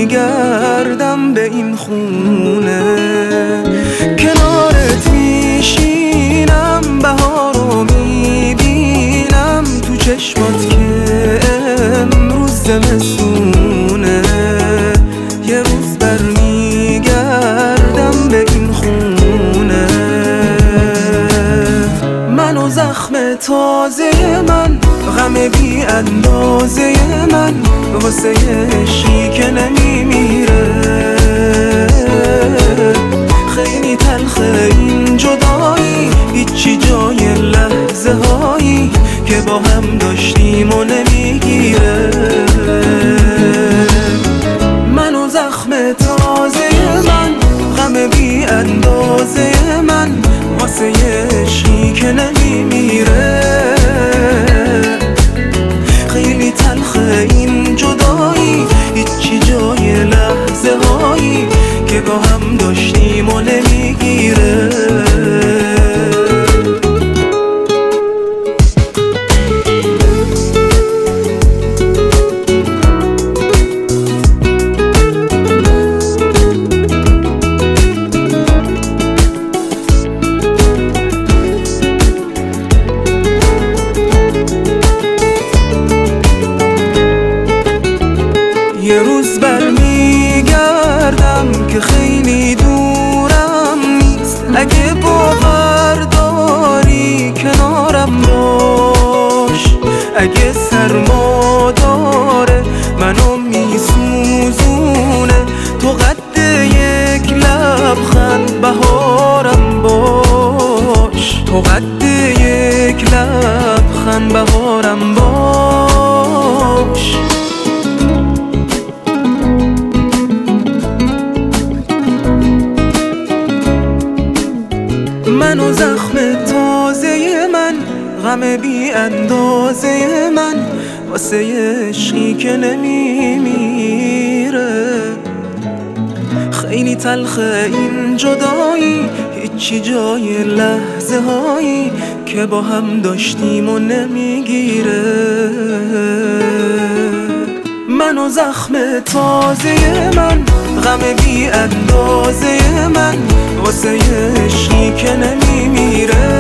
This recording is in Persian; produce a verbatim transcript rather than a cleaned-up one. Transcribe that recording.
میگردم به این خونه، کنارت میشینم بهارو میبینم تو چشمات که امروز زمستونه، یه روز برمیگردم به این خونه. من و زخم تازه من، غم بی اندازه من، واسه عشقی که نمیمیره. خیلی تلخه این جدایی، هیچی جای لحظه هایی که با هم داشتیم و نمیگیره. من و زخم تازه من، غم بی اندازه من، واسه عشقی که نمیمیره. خیلی تلخه این جدایی، هیچی جای لحظه هایی که با هم داشتیم و نمیگیره. یه روز برمیگردم که خیلی دورم نیست، اگه باور داری کنارم باش. اگه سرما داره منو میسوزونه، تو قد یک لبخند بهارم باش. تو قد یک لبخند بهارم باش. من و زخم تازه من، غم بی اندازه من، واسه عشقی که نمیمیره. خیلی تلخه این جدایی، هیچی جای لحظه هایی که با هم داشتیم و نمیگیره. من و زخم تازه من، غم بی اندازه من، واسه عشقی که نمیمیره.